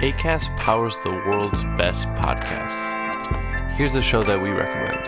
Acast powers the world's best podcasts. Here's a show that we recommend.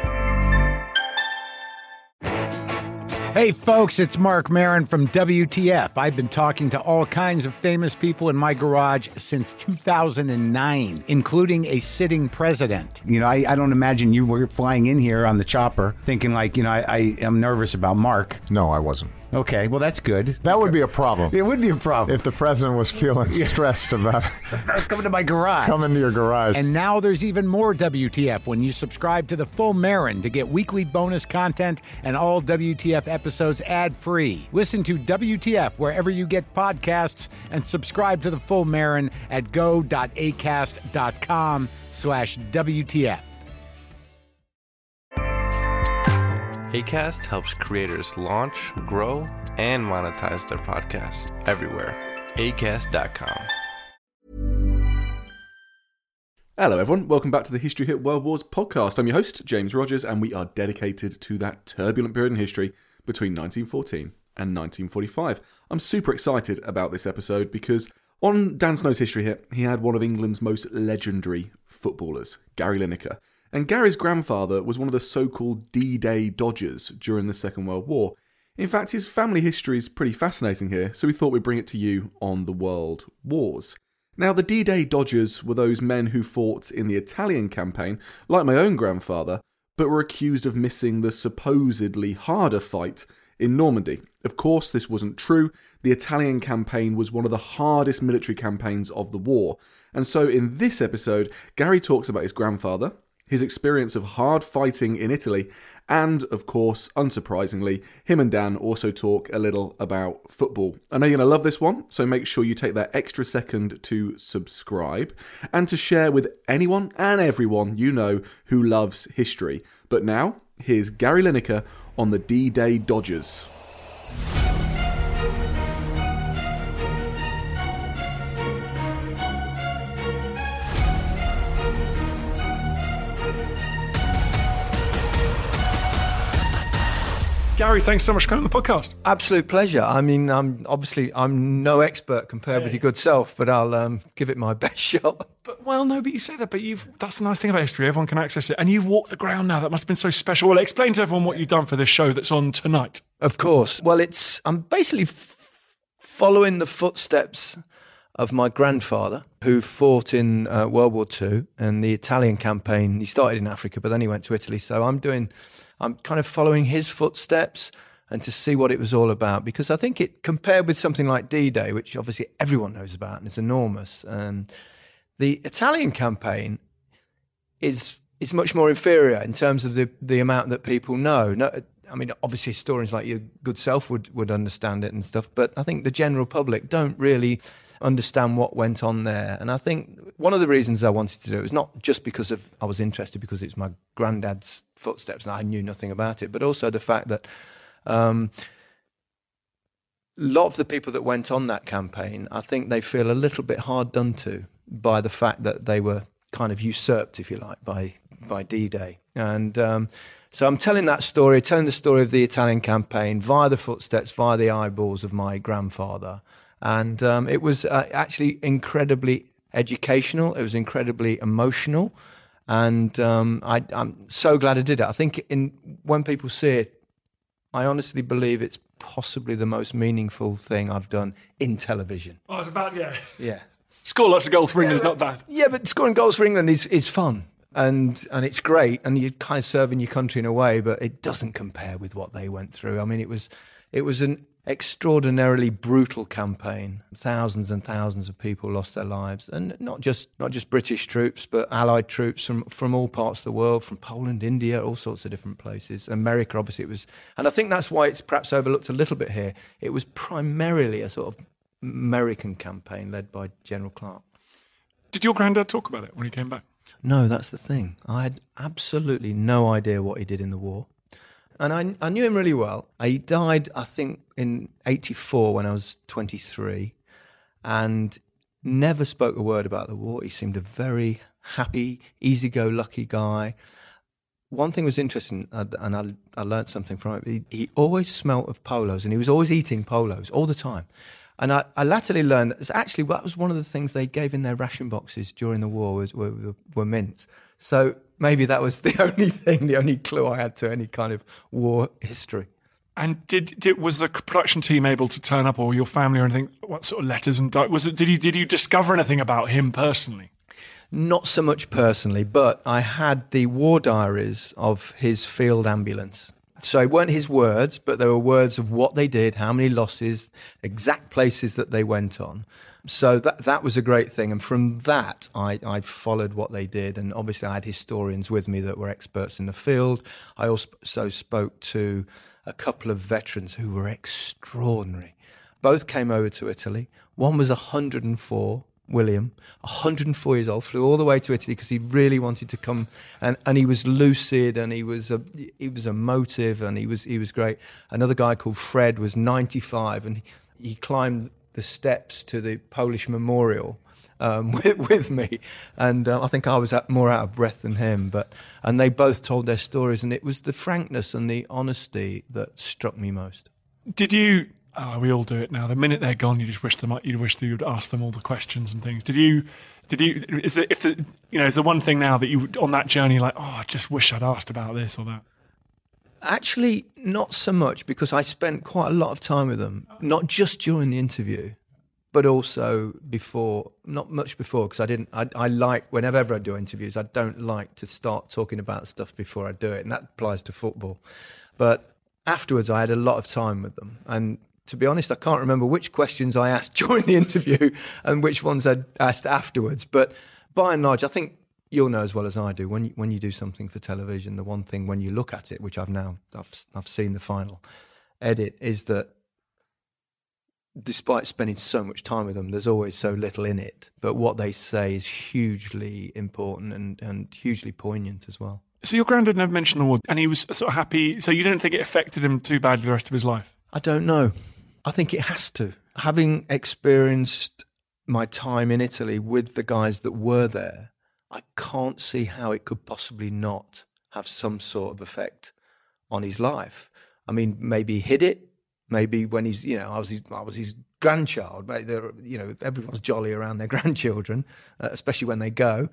Hey folks, it's Mark Maron from WTF. I've been talking to all kinds of famous people in my garage since 2009, including a sitting president. You know, I don't imagine you were flying in here on the chopper thinking like, I am nervous about Mark. No, I wasn't. Okay, well, that's good. That would be a problem. It would be a problem. If the president was feeling stressed about coming to my garage. Coming to your garage. And now there's even more WTF when you subscribe to the Full Marin to get weekly bonus content and all WTF episodes ad-free. Listen to WTF wherever you get podcasts and subscribe to the Full Marin at go.acast.com/WTF. Acast helps creators launch, grow, and monetize their podcasts everywhere. Acast.com. Hello everyone, welcome back to the History Hit World Wars podcast. I'm your host, James Rogers, and we are dedicated to that turbulent period in history between 1914 and 1945. I'm super excited about this episode because on Dan Snow's History Hit, he had one of England's most legendary footballers, Gary Lineker. And Gary's grandfather was one of the so-called D-Day Dodgers during the Second World War. In fact, his family history is pretty fascinating here, so we thought we'd bring it to you on the World Wars. Now, the D-Day Dodgers were those men who fought in the Italian campaign, like my own grandfather, but were accused of missing the supposedly harder fight in Normandy. Of course, this wasn't true. The Italian campaign was one of the hardest military campaigns of the war. And so in this episode, Gary talks about his grandfather, his experience of hard fighting in Italy, and, of course, unsurprisingly, him and Dan also talk a little about football. I know you're going to love this one, so make sure you take that extra second to subscribe and to share with anyone and everyone you know who loves history. But now, here's Gary Lineker on the D-Day Dodgers. Gary, thanks so much for coming on the podcast. Absolute pleasure. I mean, I'm no expert compared with your good self, but I'll give it my best shot. But you say that, but that's the nice thing about history. Everyone can access it. And you've walked the ground now. That must have been so special. Well, explain to everyone what you've done for this show that's on tonight. Of course. Well, I'm basically following the footsteps of my grandfather, who fought in World War II and the Italian campaign. He started in Africa, but then he went to Italy. So I'm kind of following his footsteps and to see what it was all about, because I think it, compared with something like D-Day, which obviously everyone knows about and is enormous, and the Italian campaign is much more inferior in terms of the amount that people know. No, I mean, obviously historians like your good self would understand it and stuff, but I think the general public don't really understand what went on there. And I think one of the reasons I wanted to do it was not just because I was interested because it's my granddad's footsteps and I knew nothing about it, but also the fact that a lot of the people that went on that campaign, I think they feel a little bit hard done to by the fact that they were kind of usurped, if you like, by D-Day. And so I'm telling the story of the Italian campaign via the footsteps, via the eyeballs of my grandfather. And it was actually incredibly educational. It was incredibly emotional. And I'm so glad I did it. I think when people see it, I honestly believe it's possibly the most meaningful thing I've done in television. Oh, it's about, Yeah. Score lots of goals for England's not bad. Yeah, but scoring goals for England is fun. And it's great. And you're kind of serving your country in a way, but it doesn't compare with what they went through. I mean, it was an extraordinarily brutal campaign. Thousands and thousands of people lost their lives, and not just British troops, but Allied troops from all parts of the world, from Poland, India, all sorts of different places. America, obviously, it was, and I think that's why it's perhaps overlooked a little bit here. It was primarily a sort of American campaign led by General Clark. Did your granddad talk about it when he came back? No, that's the thing. I had absolutely no idea what he did in the war. And I knew him really well. He died, I think, in 1984 when I was 23, and never spoke a word about the war. He seemed a very happy, easy-go-lucky guy. One thing was interesting, and I learnt something from it. He always smelt of polos, and he was always eating polos all the time. And I latterly learned that was one of the things they gave in their ration boxes during the war were mints. So maybe that was the only clue I had to any kind of war history. And was the production team able to turn up, or your family or anything? What sort of letters and did you discover anything about him personally? Not so much personally, but I had the war diaries of his field ambulance. So it weren't his words, but there were words of what they did, how many losses, exact places that they went on. So that was a great thing. And from that, I followed what they did. And obviously I had historians with me that were experts in the field. I also spoke to a couple of veterans who were extraordinary. Both came over to Italy. One was 104, William, 104 years old, flew all the way to Italy because he really wanted to come, and he was lucid, and he was emotive, and he was great. Another guy called Fred was 95, and he climbed the steps to the Polish memorial with me, and I think I was more out of breath than him. And they both told their stories, and it was the frankness and the honesty that struck me most. Did you? Oh, we all do it now. The minute they're gone, you just wish you'd ask them all the questions and things. Is the one thing now that you on that journey, like, I just wish I'd asked about this or that? Actually, not so much, because I spent quite a lot of time with them, not just during the interview, but also before. Not much before, because I like, whenever I do interviews, I don't like to start talking about stuff before I do it, and that applies to football. But afterwards, I had a lot of time with them, and to be honest, I can't remember which questions I asked during the interview and which ones I'd asked afterwards. But by and large, I think you'll know as well as I do, when you do something for television, the one thing when you look at it, which I've seen the final edit, is that despite spending so much time with them, there's always so little in it. But what they say is hugely important and hugely poignant as well. So your granddad never mentioned the war, and he was sort of happy. So you don't think it affected him too badly the rest of his life? I don't know. I think it has to. Having experienced my time in Italy with the guys that were there, I can't see how it could possibly not have some sort of effect on his life. I mean, maybe he hid it. Maybe when I was his grandchild. Everyone's jolly around their grandchildren, especially when they go.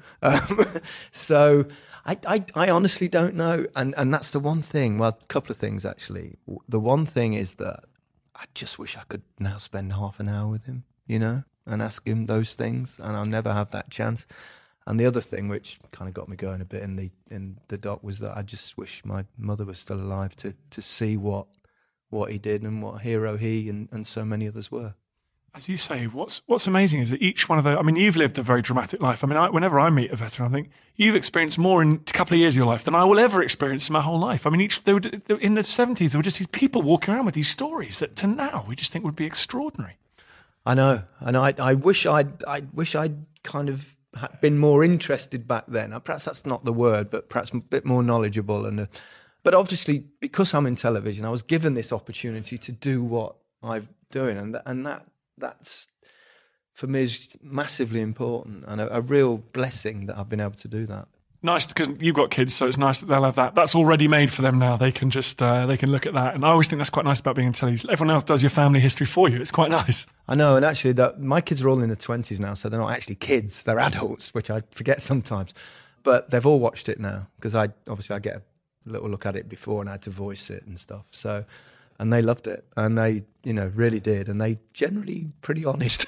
So I honestly don't know. And that's the one thing. Well, a couple of things actually. The one thing is that I just wish I could now spend half an hour with him, and ask him those things, and I'll never have that chance. And the other thing, which kind of got me going a bit in the doc, was that I just wish my mother was still alive to see what he did and what a hero he and so many others were. As you say, what's amazing is that each one of those, I mean, you've lived a very dramatic life. I mean, whenever I meet a veteran, I think you've experienced more in a couple of years of your life than I will ever experience in my whole life. I mean, they were in the 70s, there were just these people walking around with these stories that to now we just think would be extraordinary. I know. I wish I'd kind of been more interested back then. Perhaps that's not the word, but perhaps a bit more knowledgeable. But obviously, because I'm in television, I was given this opportunity to do what I'm doing, and that's for me is massively important and a real blessing that I've been able to do that. Nice, because you've got kids, so it's nice that they'll have that. That's already made for them now. They can just they can look at that, and I always think that's quite nice about being in television. Everyone else does your family history for you. It's quite nice. I know, and actually, my kids are all in their 20s now, so they're not actually kids; they're adults, which I forget sometimes. But they've all watched it now because I get a little look at it before, and I had to voice it and stuff. So, and they loved it, and they really did, and they generally pretty honest.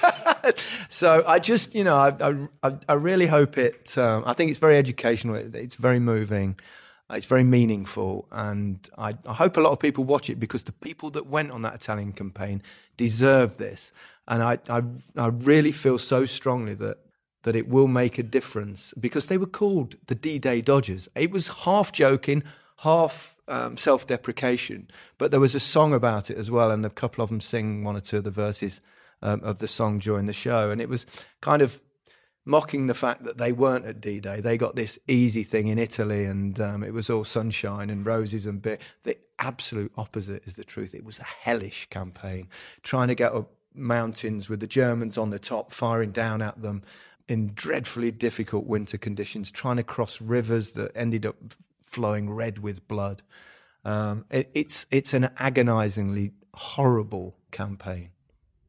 So I just, I really hope it. I think it's very educational. It's very moving. It's very meaningful, and I hope a lot of people watch it because the people that went on that Italian campaign deserve this, and I really feel so strongly that it will make a difference because they were called the D-Day Dodgers. It was half joking, half self-deprecation, but there was a song about it as well, and a couple of them sing one or two of the verses of the song during the show, and it was kind of mocking the fact that they weren't at D-Day. They got this easy thing in Italy, and it was all sunshine and roses and beer. The absolute opposite is the truth. It was a hellish campaign, trying to get up mountains with the Germans on the top, firing down at them in dreadfully difficult winter conditions, trying to cross rivers that ended up flowing red with blood. It's an agonizingly horrible campaign.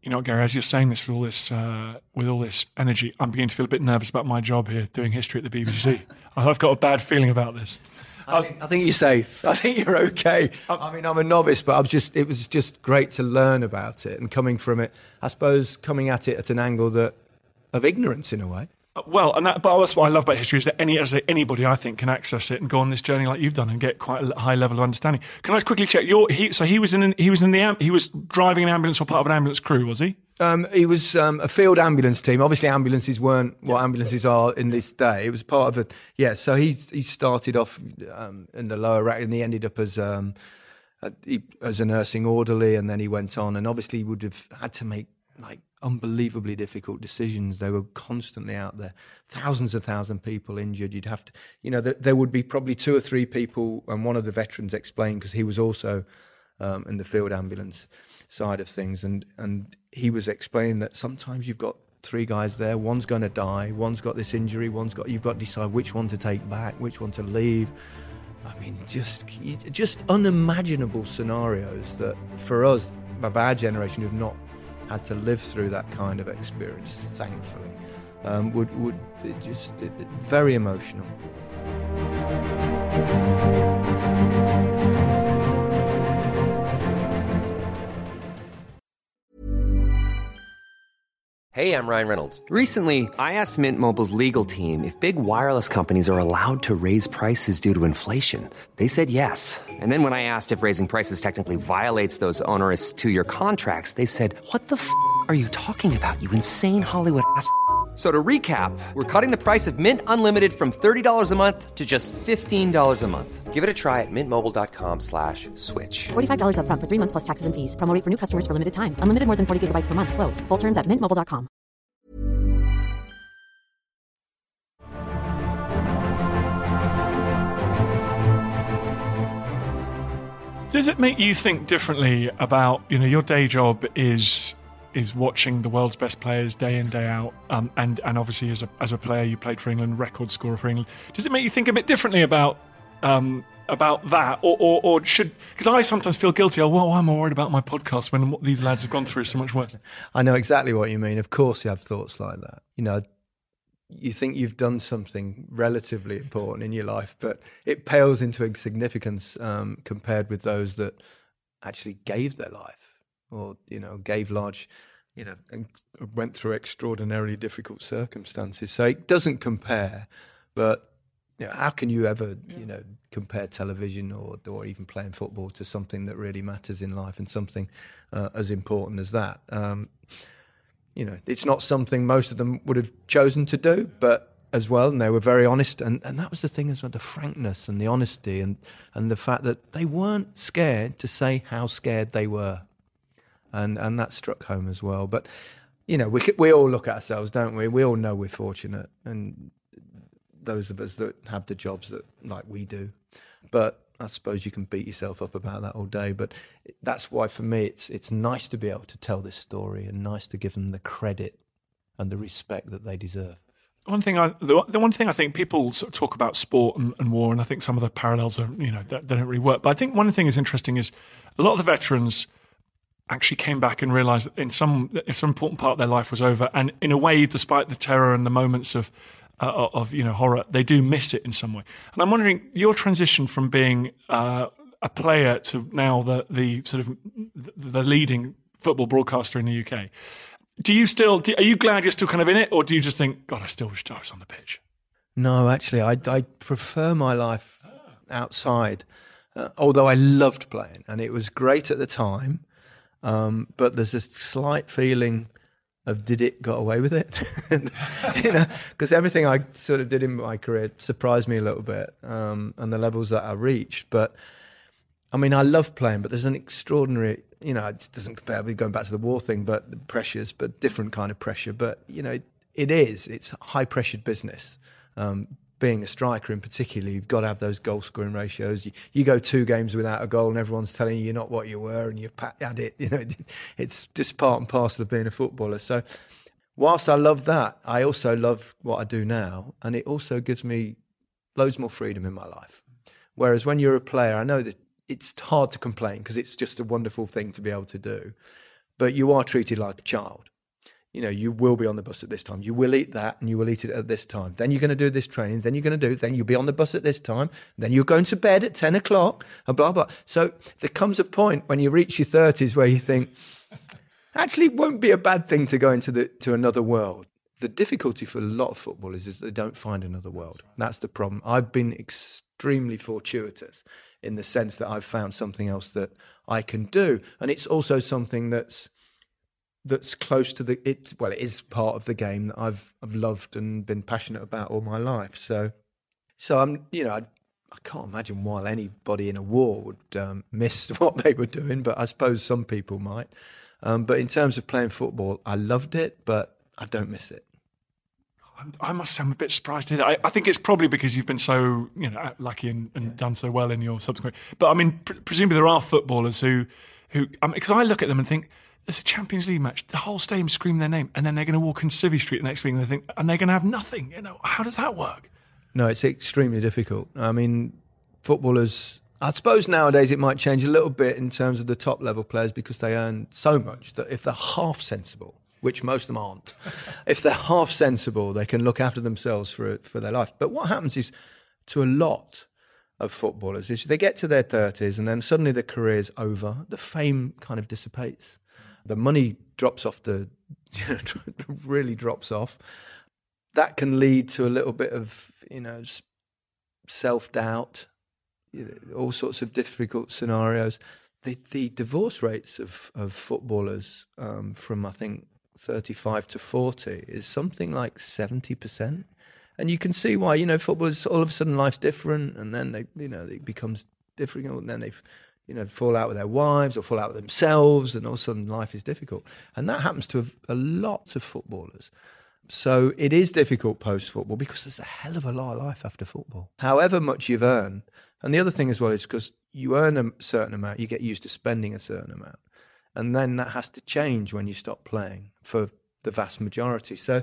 You know, Gary, as you're saying this with all this energy, I'm beginning to feel a bit nervous about my job here doing history at the BBC. I've got a bad feeling about this. I think you're safe. I think you're okay. I mean, I'm a novice, but it was just great to learn about it and coming from it. I suppose coming at it at an angle of ignorance in a way. Well, but that's what I love about history is that anybody, I think, can access it and go on this journey like you've done and get quite a high level of understanding. Can I just quickly check? He was driving an ambulance or part of an ambulance crew, was he? He was a field ambulance team. Obviously, ambulances weren't what ambulances are in this day. It was part of So he started off in the lower rank, and he ended up as a nursing orderly, and then he went on, and obviously would have had to make unbelievably difficult decisions. They were constantly out there. Thousands of people injured. You'd have to, there would be probably 2 or 3 people, and one of the veterans explained, because he was also in the field ambulance side of things, and he was explaining that sometimes you've got 3 guys there, one's going to die, one's got this injury, you've got to decide which one to take back, which one to leave. I mean, just unimaginable scenarios that for us, of our generation, who've not had to live through that kind of experience, thankfully, very emotional. Hey, I'm Ryan Reynolds. Recently, I asked Mint Mobile's legal team if big wireless companies are allowed to raise prices due to inflation. They said yes. And then when I asked if raising prices technically violates those onerous 2-year contracts, they said, "What the f*** are you talking about, you insane Hollywood ass f- So to recap, we're cutting the price of Mint Unlimited from $30 a month to just $15 a month. Give it a try at mintmobile.com/switch. $45 up front for 3 months plus taxes and fees. Promo rate for new customers for limited time. Unlimited more than 40 gigabytes per month. Slows full terms at mintmobile.com. Does it make you think differently about, your day job is watching the world's best players day in, day out, and obviously as a player you played for England, record scorer for England. Does it make you think a bit differently about that, or should? Because I sometimes feel guilty. I'm more worried about my podcast when what these lads have gone through is so much worse. I know exactly what you mean. Of course, you have thoughts like that. You think you've done something relatively important in your life, but it pales into insignificance compared with those that actually gave their life, or gave large, and went through extraordinarily difficult circumstances. So it doesn't compare. But how can you ever compare television or even playing football to something that really matters in life and something as important as that? It's not something most of them would have chosen to do, but as well, and they were very honest, and that was the thing as well, the frankness and the honesty and the fact that they weren't scared to say how scared they were. And that struck home as well. But, we all look at ourselves, don't we? We all know we're fortunate, and those of us that have the jobs that like we do. But I suppose you can beat yourself up about that all day. But that's why, for me, it's nice to be able to tell this story and nice to give them the credit and the respect that they deserve. The one thing I think people sort of talk about sport and war, and I think some of the parallels are, they don't really work. But I think one thing is interesting is a lot of the veterans actually came back and realised that some important part of their life was over, and in a way, despite the terror and the moments of horror, they do miss it in some way. And I'm wondering, your transition from being a player to now the sort of the leading football broadcaster in the UK. Are you glad you're still kind of in it, or do you just think, God, I still wish I was on the pitch? No, actually, I prefer my life outside, although I loved playing, and it was great at the time. But there's a slight feeling of, did it got away with it? Because everything I sort of did in my career surprised me a little bit, and the levels that I reached. But I mean, I love playing, but there's an extraordinary, it doesn't compare with going back to the war thing, but the pressures, but different kind of pressure. But, it's high pressured business. Being a striker in particular, you've got to have those goal scoring ratios. You go 2 games without a goal and everyone's telling you you're not what you were and you've had it. It's just part and parcel of being a footballer. So whilst I love that, I also love what I do now, and it also gives me loads more freedom in my life. Whereas when you're a player, I know that it's hard to complain because it's just a wonderful thing to be able to do. but you are treated like a child. You know, you will be on the bus at this time. You will eat that, and you will eat it at this time. Then you're going to do this training. Then you're going to do. Then you'll be on the bus at this time. Then you're going to bed at 10 o'clock, and blah blah. So there comes a point when you reach your 30s where you think, actually, it won't be a bad thing to go into another world. The difficulty for a lot of footballers is they don't find another world. That's the problem. I've been extremely fortuitous in the sense that I've found something else that I can do, and it's also something that's close to it is part of the game that I've loved and been passionate about all my life. So I'm, I can't imagine why anybody in a war would miss what they were doing, but I suppose some people might. But in terms of playing football, I loved it, but I don't miss it. I must say I'm a bit surprised to hear that. I think it's probably because you've been so lucky and done so well in your subsequent. But I mean, presumably there are footballers who because I look at them and think, there's a Champions League match, the whole stadium scream their name, and then they're going to walk in Civvy Street the next week and they're going to have nothing. How does that work? No, it's extremely difficult. I mean, footballers, I suppose nowadays it might change a little bit in terms of the top level players because they earn so much that if they're half sensible, which most of them aren't, if they're half sensible, they can look after themselves for their life. But what happens is, to a lot of footballers, is they get to their 30s and then suddenly their career's over, the fame kind of dissipates. The money drops off really drops off. That can lead to a little bit of, self-doubt, all sorts of difficult scenarios. The divorce rates of footballers from, I think, 35 to 40 is something like 70%. And you can see why, footballers, all of a sudden life's different, and then it becomes difficult, and then they've fall out with their wives or fall out with themselves, and all of a sudden life is difficult. And that happens to a lot of footballers. So it is difficult post-football because there's a hell of a lot of life after football. However much you've earned. And the other thing as well is because you earn a certain amount, you get used to spending a certain amount. And then that has to change when you stop playing for the vast majority. So,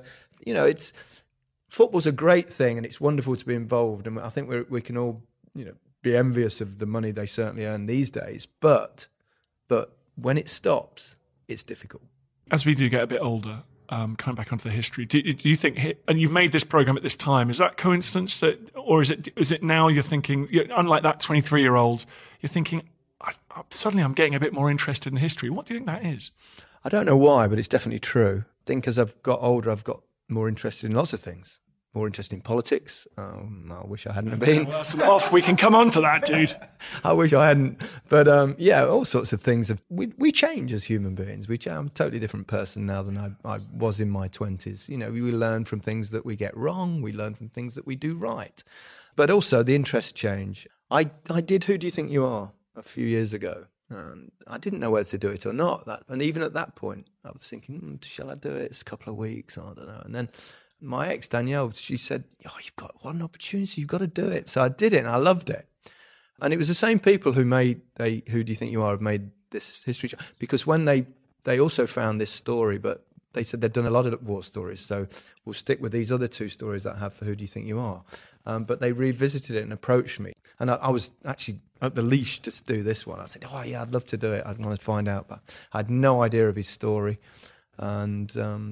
football's a great thing and it's wonderful to be involved. And I think we can all, be envious of the money they certainly earn these days, but when it stops, it's difficult. As we do get a bit older, coming back onto the history, do you think, and you've made this programme at this time, is that coincidence or is it now you're thinking, unlike that 23-year-old, you're thinking, suddenly I'm getting a bit more interested in history. What do you think that is? I don't know why, but it's definitely true. I think as I've got older, I've got more interested in lots of things. More interested in politics. I wish I hadn't been. Well, that's off. We can come on to that, dude. I wish I hadn't. But all sorts of things. We change as human beings. I'm a totally different person now than I was in my 20s. We learn from things that we get wrong. We learn from things that we do right. But also the interests change. I did Who Do You Think You Are a few years ago. And I didn't know whether to do it or not. And even at that point, I was thinking, shall I do it? It's a couple of weeks. I don't know. And then my ex, Danielle, she said, you've got one opportunity, you've got to do it. So I did it and I loved it. And it was the same people who Who Do You Think You Are have made this history. Because when they also found this story, but they said they'd done a lot of war stories. So we'll stick with these other two stories that I have for Who Do You Think You Are. But they revisited it and approached me. And I was actually at the leash to do this one. I said, I'd love to do it. I'd want to find out. But I had no idea of his story. And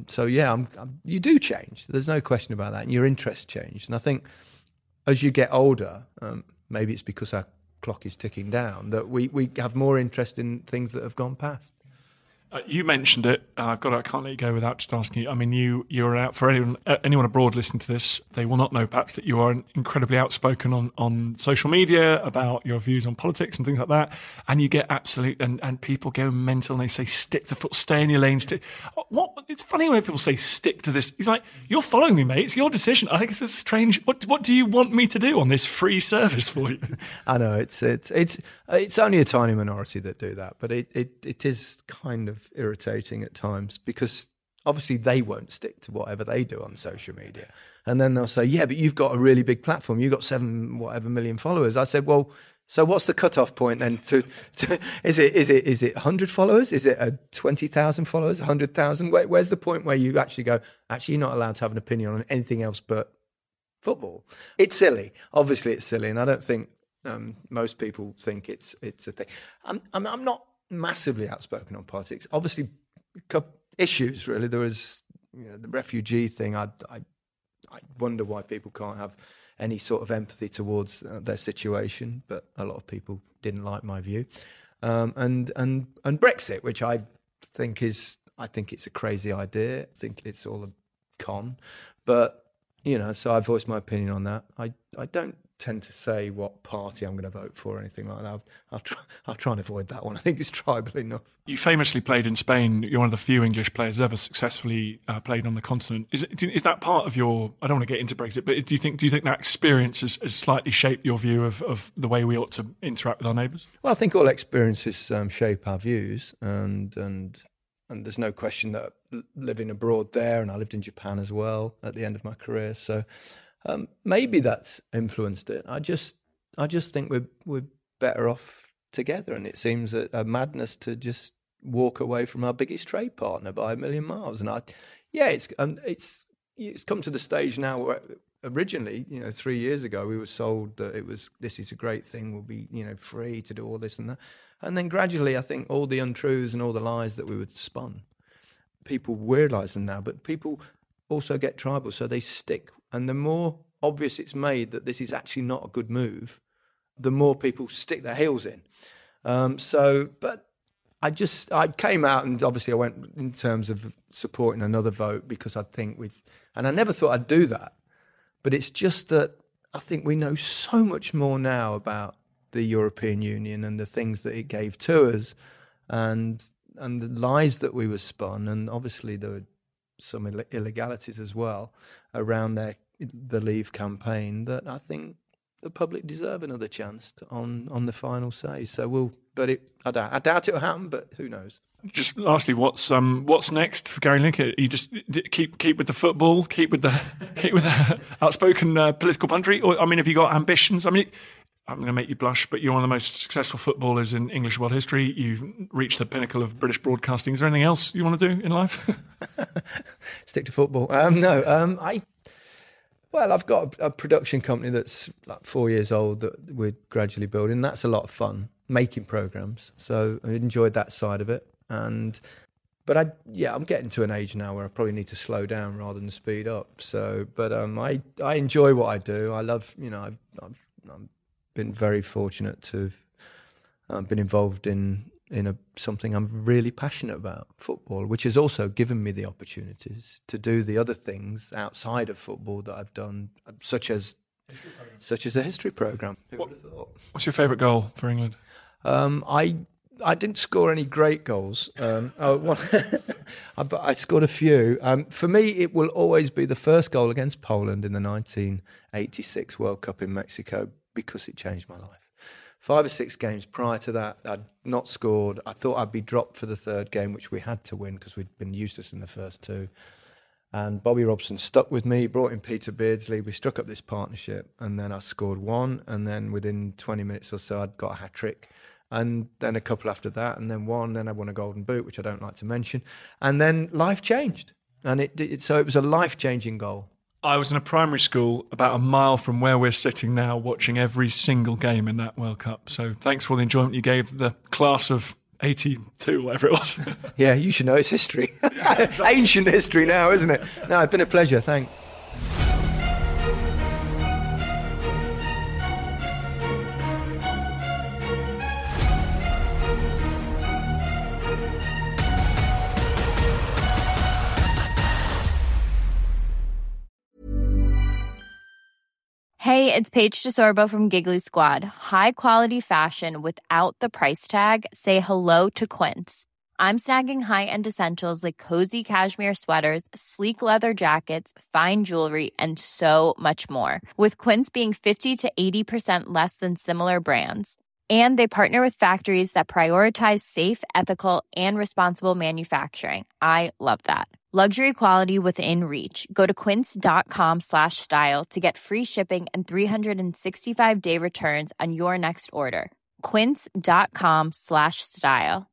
you do change. There's no question about that. And your interests change. And I think as you get older, maybe it's because our clock is ticking down, that we have more interest in things that have gone past. You mentioned it. I can't let you go without just asking you. I mean, you're out for anyone abroad listening to this. They will not know perhaps that you are incredibly outspoken on social media about your views on politics and things like that. And you get absolute and people go mental and they say stay in your lane. It's funny when people say stick to this. It's like, you're following me, mate. It's your decision. I think it's a strange. What do you want me to do on this free service for you? I know it's only a tiny minority that do that, but it is kind of irritating at times because obviously they won't stick to whatever they do on social media, and then they'll say, but you've got a really big platform, you've got 7 million followers. I said, well, so what's the cutoff point then? Is it 100 followers? Is it 20,000 followers? 100,000? Where's the point where you actually go, you're not allowed to have an opinion on anything else but football? It's silly. Obviously, it's silly, and I don't think most people think it's a thing. I'm not massively outspoken on politics. Obviously, couple issues, really. There was the refugee thing. I wonder why people can't have any sort of empathy towards their situation, but a lot of people didn't like my view. And Brexit, which I think it's a crazy idea. I think it's all a con. But, so I voiced my opinion on that. I don't tend to say what party I'm going to vote for or anything like that. I'll try and avoid that one. I think it's tribal enough. You famously played in Spain. You're one of the few English players ever successfully played on the continent. Is that part of your? I don't want to get into Brexit, but do you think that experience has slightly shaped your view of the way we ought to interact with our neighbours? Well, I think all experiences shape our views, and there's no question that living abroad there, and I lived in Japan as well at the end of my career, so maybe that's influenced it. I just think we're better off together, and it seems a madness to just walk away from our biggest trade partner by a million miles. And it's come to the stage now where originally, 3 years ago, we were sold that this is a great thing. We'll be free to do all this and that, and then gradually, I think all the untruths and all the lies that we were spun, people realise them now. But people also get tribal, so they stick. And the more obvious it's made that this is actually not a good move, the more people stick their heels in. But I came out, and obviously I went in terms of supporting another vote because I think and I never thought I'd do that. But it's just that I think we know so much more now about the European Union and the things that it gave to us, and the lies that we were spun, and obviously there were some illegalities as well around the Leave campaign, that I think the public deserve another chance on the final say. So I doubt it will happen, but who knows? Just lastly, what's next for Gary Lineker? You just keep with the football, keep with the outspoken political punditry, or have you got ambitions? I'm going to make you blush, but you're one of the most successful footballers in English world history. You've reached the pinnacle of British broadcasting. Is there anything else you want to do in life? Stick to football. No. I've got a production company that's like 4 years old that we're gradually building. That's a lot of fun, making programmes. So I enjoyed that side of it. But I'm getting to an age now where I probably need to slow down rather than speed up. So, but I enjoy what I do. I love, I've been very fortunate to have been involved in something I'm really passionate about, football, which has also given me the opportunities to do the other things outside of football that I've done, such as a history programme. What's your favourite goal for England? I didn't score any great goals, but I scored a few. For me, it will always be the first goal against Poland in the 1986 World Cup in Mexico, because it changed my life. 5 or 6 games prior to that, I'd not scored. I thought I'd be dropped for the third game, which we had to win because we'd been useless in the first 2. And Bobby Robson stuck with me, brought in Peter Beardsley. We struck up this partnership, and then I scored 1. And then within 20 minutes or so, I'd got a hat-trick. And then a couple after that, and then 1. Then I won a Golden Boot, which I don't like to mention. And then life changed. And so it was a life-changing goal. I was in a primary school about a mile from where we're sitting now, watching every single game in that World Cup. So thanks for all the enjoyment you gave the class of 82, whatever it was. Yeah, you should know it's history. Ancient history now, isn't it? No, it's been a pleasure. Thanks. Hey, it's Paige DeSorbo from Giggly Squad. High quality fashion without the price tag. Say hello to Quince. I'm snagging high-end essentials like cozy cashmere sweaters, sleek leather jackets, fine jewelry, and so much more. With Quince being 50 to 80% less than similar brands. And they partner with factories that prioritize safe, ethical, and responsible manufacturing. I love that. Luxury quality within reach. Go to quince.com/style to get free shipping and 365-day returns on your next order. Quince.com/style.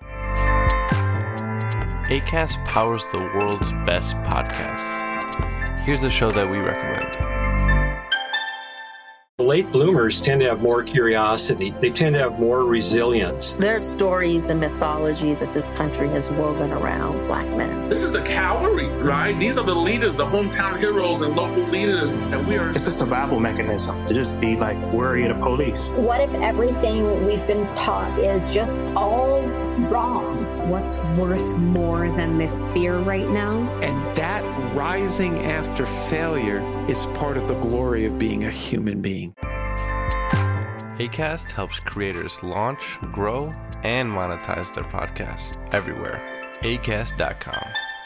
Acast powers the world's best podcasts. Here's a show that we recommend. late bloomers tend to have more curiosity. They tend to have more resilience. There's stories and mythology that this country has woven around Black men. This is the cavalry, right? These are the leaders, the hometown heroes and local leaders, and we are... It's a survival mechanism to just be like worried of police. What if everything we've been taught is just all wrong? What's worth more than this fear right now? And that rising after failure is part of the glory of being a human being. Acast helps creators launch, grow, and monetize their podcasts everywhere. Acast.com.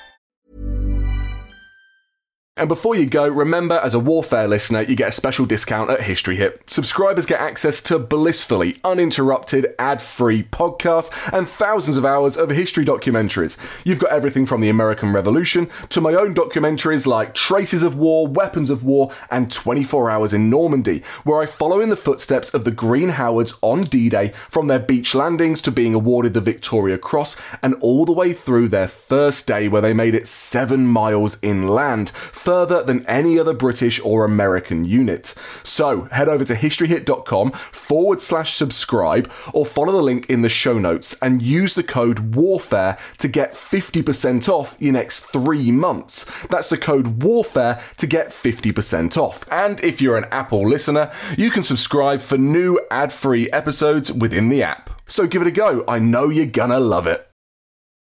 And before you go, remember, as a Warfare listener, you get a special discount at History Hit. Subscribers get access to blissfully uninterrupted, ad-free podcasts and thousands of hours of history documentaries. You've got everything from the American Revolution to my own documentaries like Traces of War, Weapons of War, and 24 Hours in Normandy, where I follow in the footsteps of the Green Howards on D-Day, from their beach landings to being awarded the Victoria Cross, and all the way through their first day where they made it 7 miles inland, further than any other British or American unit. So head over to historyhit.com/subscribe or follow the link in the show notes and use the code WARFARE to get 50% off your next 3 months. That's the code WARFARE to get 50% off. And if you're an Apple listener, you can subscribe for new ad-free episodes within the app. So give it a go. I know you're gonna love it.